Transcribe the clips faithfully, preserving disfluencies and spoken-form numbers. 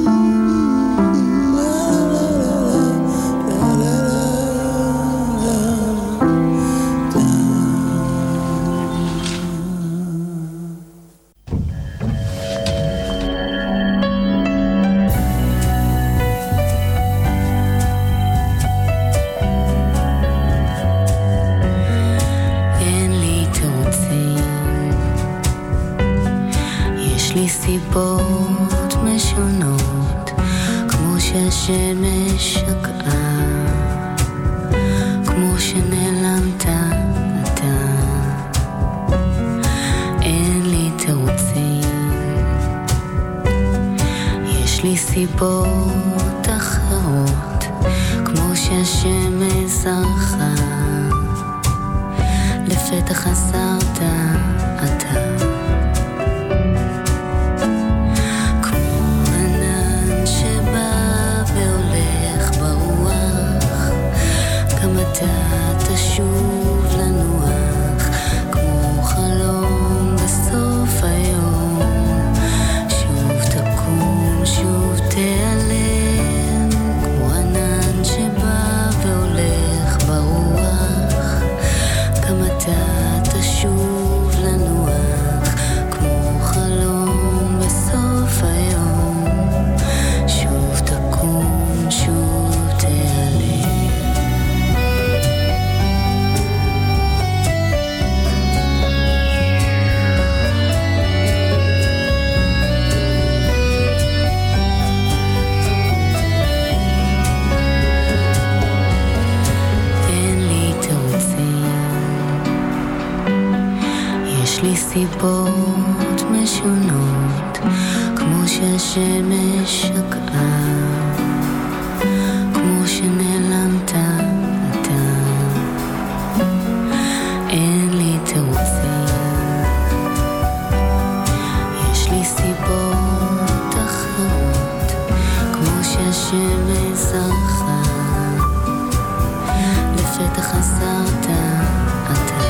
סיבות משונות, כמו שהשמש שקעה, כמו שנעלמת אתה. אין לי תירוצים, יש לי סיבות אחרות, כמו שהשמש זרחה, לפתח חזרת אתה. אתה תשוב לנוח, כמו חלום בסוף היום, שוב תקום, שוב תיעלם, כמו ענן שבא והולך ברוח. גם אתה תשוב לנוח, כמו חלום בסוף היום, שוב תקום, שוב תיעלם. לי סיבות משונות, כמו שהשמש שקעה, כמו שנעלמת אתה. אין לי תירוצים, יש לי סיבות אחרות, כמו שהשמש זרחה, לפתח חזרת אתה.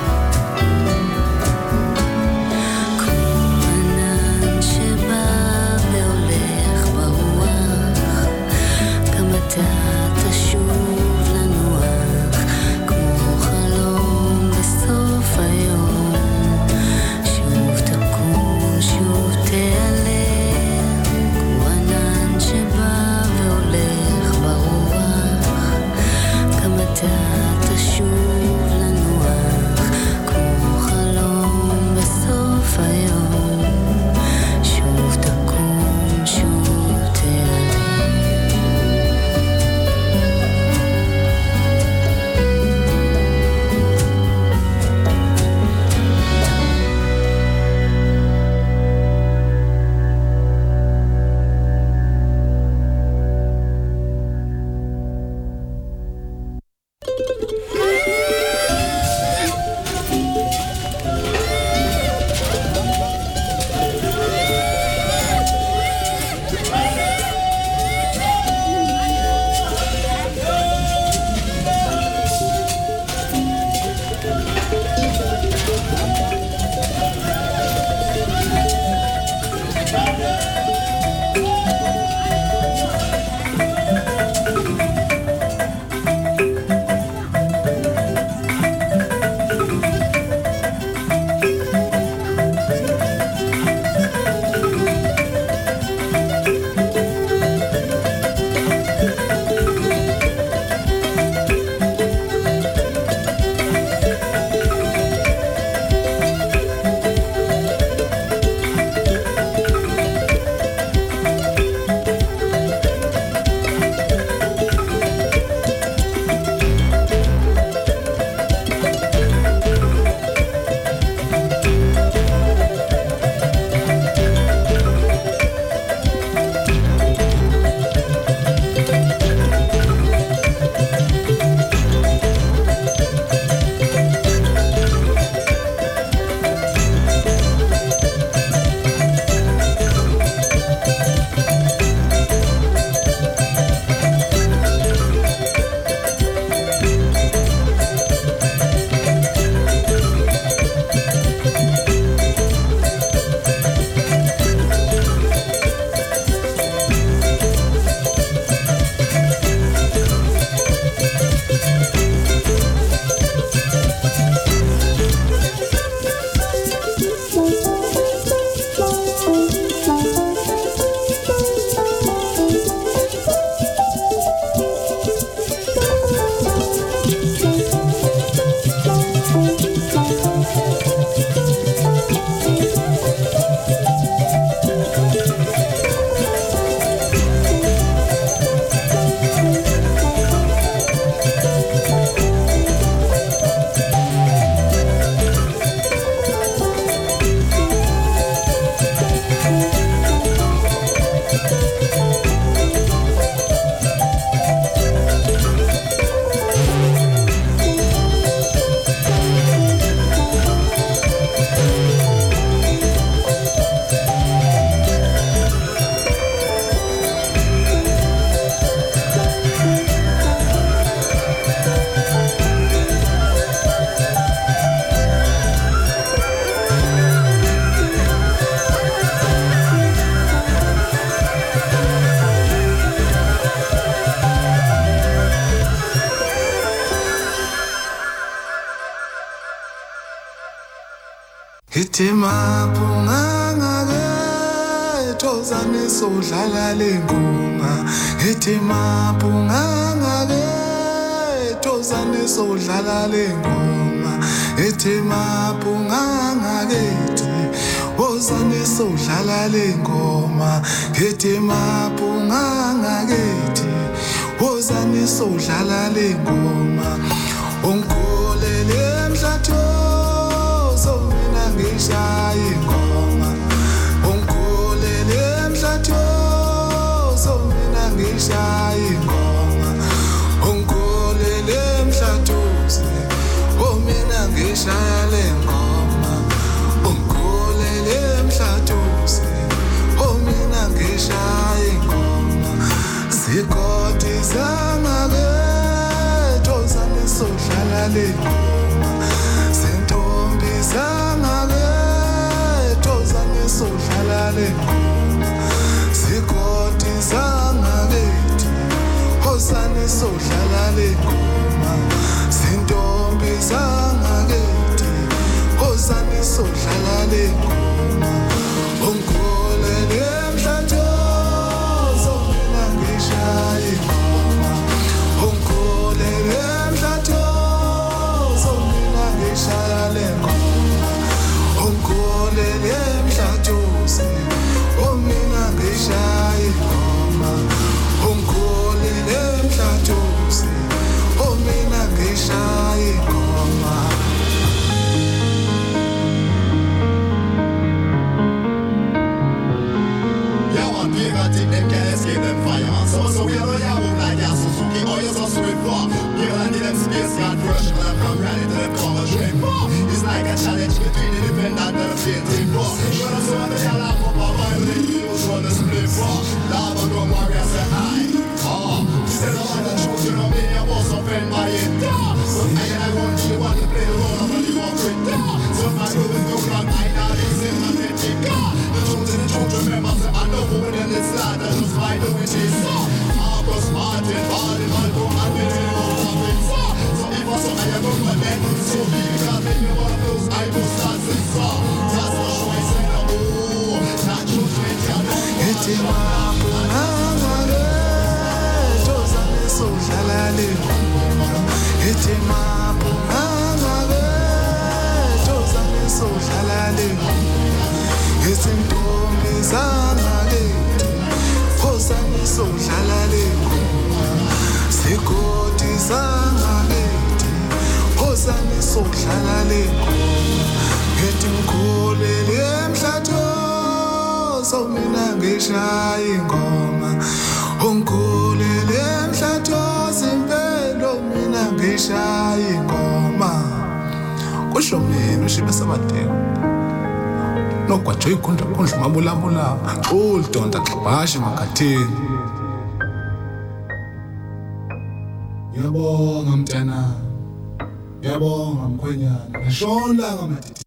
אתה תשוב לנוח, כמו חלום בסוף היום, שוב תקום, שוב תיעלם, כמו ענן שבא והולך ברוח. גם אתה תשוב לנוח, כמו חלום בסוף היום, שוב תקום, שוב תיעלם. Ithi maphunga ke thozane sodlala lengoma. Ithi maphunga ke thozane sodlala lengoma. Ithi maphunga ke wozane sodlala lengoma. Ithi maphunga ke wozane sodlala lengoma. Ongolele emhlathweni ngishaya ingoma ongolele emhlathweni mina ngishaya ingoma ongolele emhlathweni oh mina ngishaya lengoma ongolele emhlathweni oh mina ngishaya ingoma zikoti zangake thozane sodlala lengoma zintombi zangake thozane sodlala lengoma zikoti zangakithi thozane sodlala lengoma zintombi zangakithi thozane sodlala lengoma ongolele emhlathweni mina ngishaya ingoma ongolele emhlathweni mina ngishaya lengoma ongolele emhlathweni oh mina ngishaya ingoma ongolele emhlathweni oh mina ngishaya ingoma. Yeah, one people think them can't escape them fire. So so we are yeah, move like a Suzuki. Oh, you're so sweet for. Give them them space, God first. I'm from ready to them come and train for. It's like a challenge between the defendant and the fainting for. You're the son of the yellow for my mind. You want to split for. Love and go more as a high. Oh, instead of other children of me, I was offended by it. So I I want you want to play the role of a new quit. So if I do it, go wrong. I know it's in my head. The children, the children, members, I know who it is. It's not that just by the which is so. Marcus Martin, Barney, Malcolm, and Billy Rollins. So if I saw I am going to let them so be because they know one of those I do start to saw. That's the choice in the mood. Not children, tell them. Ithi maphunga ke thozane sodlala lengoma. Ithi maphunga ke thozane sodlala lengoma. Izintombi zangakithi thozane sodlala lengoma. Zikoti zangakithi thozane sodlala lengoma. Ngithi ngikholele emhlathweni so mina ngishaya ingoma ongolele emhlathweni impela mina ngishaya ingoma kusho mina ushibe sabateko nogwajo ikhundla khundla mabulabula uldonda xabashe magatheni. Ngiyabonga mntana ngiyabonga mkhwenyana ngashona ngamadidi.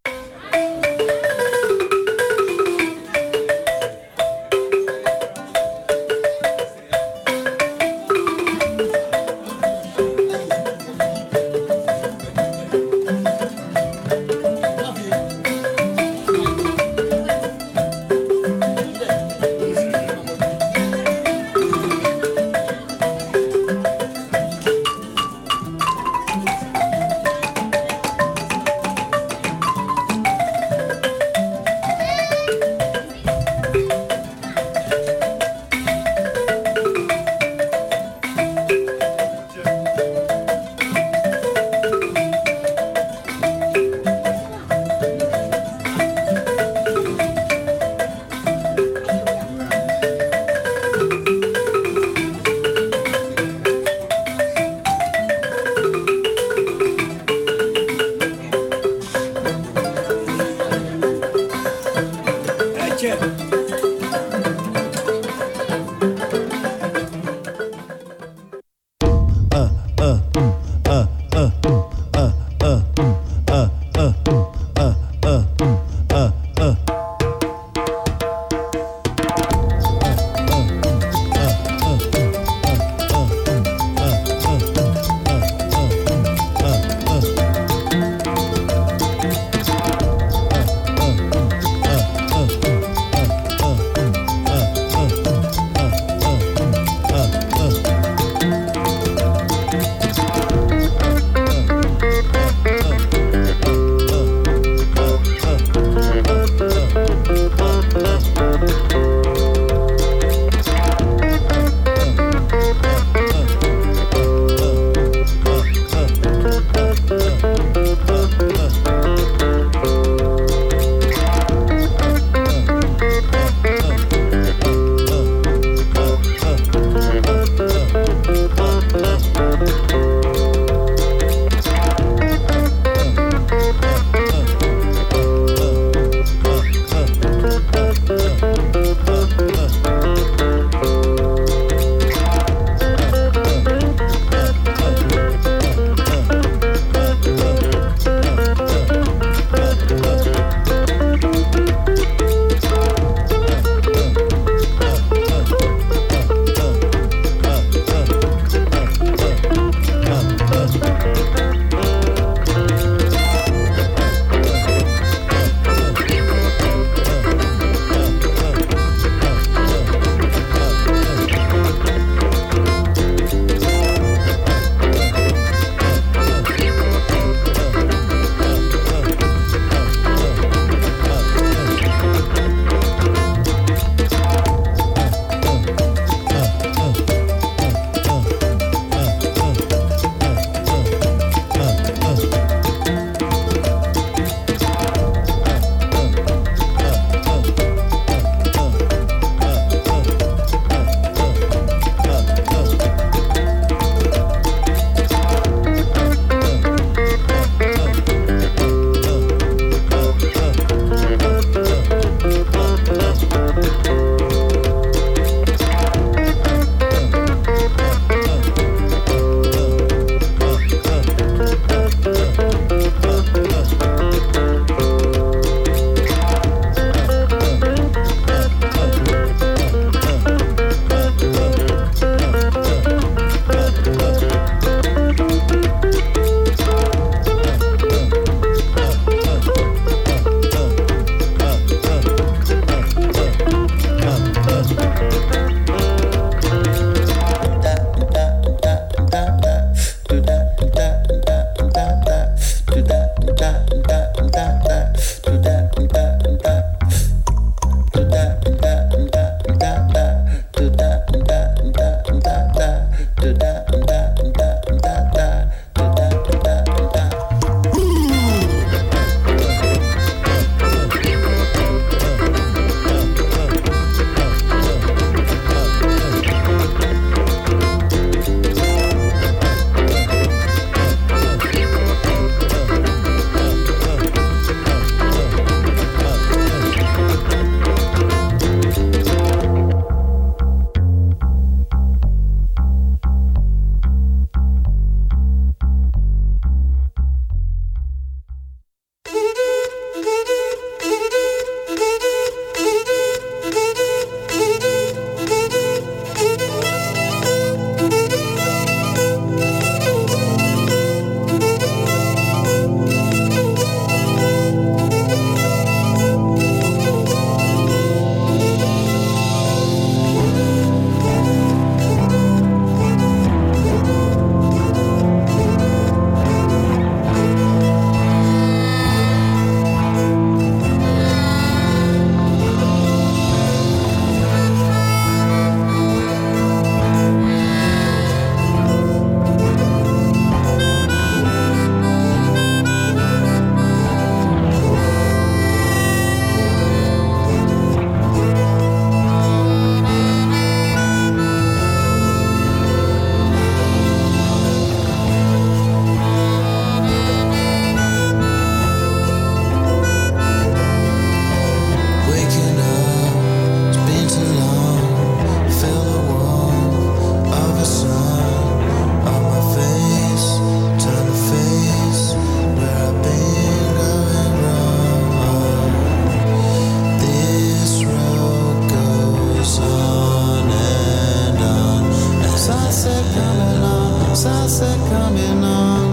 sunset coming on.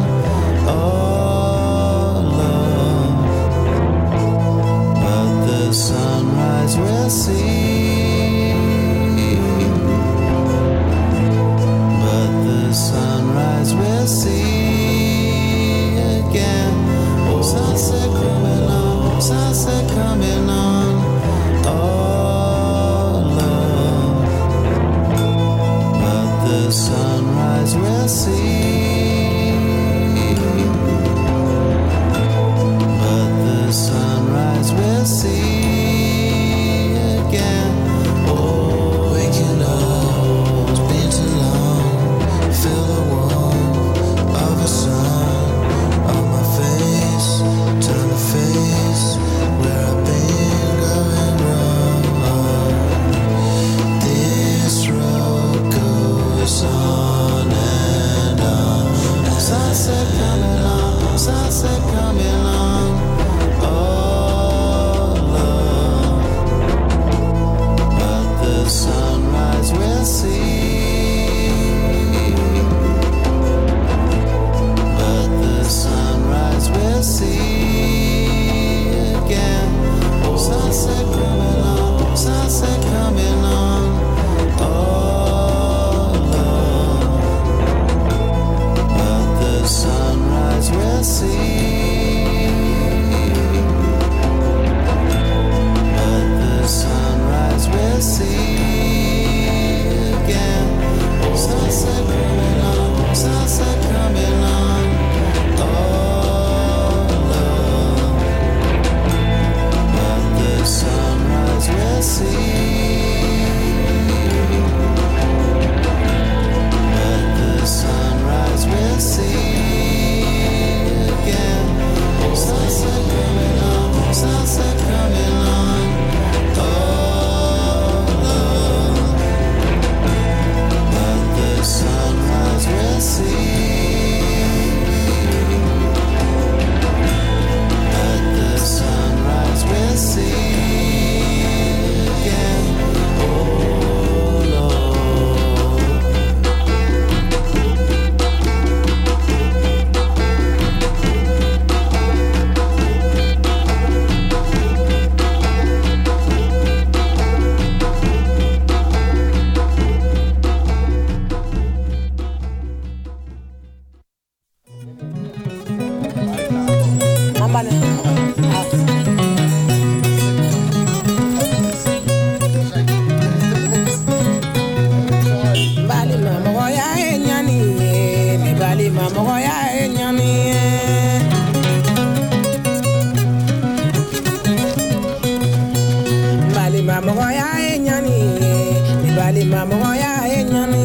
Oh, love. But the sunrise we'll see. But the sunrise we'll see again. Oh, sunset coming on, sunset coming on. Oh, love. But the sunrise we'll see. But the sunrise we'll see again. Oh, waking up, it's been too long. Feel the warmth of the sun on my face. Turn the face where I've been going wrong. This road goes on and on. Sunset coming on, sunset coming on. Oh, love. But the sunrise we'll see. But the sunrise we'll see again. Oh, sunset coming on, sunset coming on. Oh, love. But the sunrise we'll see. But the sunrise we'll see again. Oh, sunset coming on, sunset coming on. Oh, love. But the sunrise we'll see. But the sunrise we'll see again. Oh, sunset coming on, sunset coming on. Oh, love. But the sunrise we'll see. But the sunrise we'll see again. Oh, Lord. Bali mama goya enyani, ni bali mama goya enyani. Bali mama goya enyani, ni bali mama goya enyani.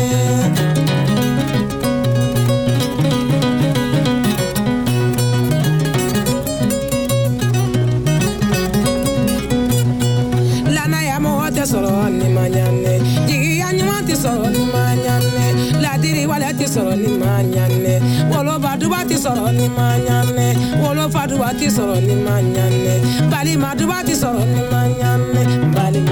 Lana ya mo te soro ni manyane, jigi ya nyuma te soro ni manyane, la diri wala te soro ni manyane, wolo baduba te soro ni manyane, wolo faduba te soro ni manyane, bali maduba te soro ni manyane, bali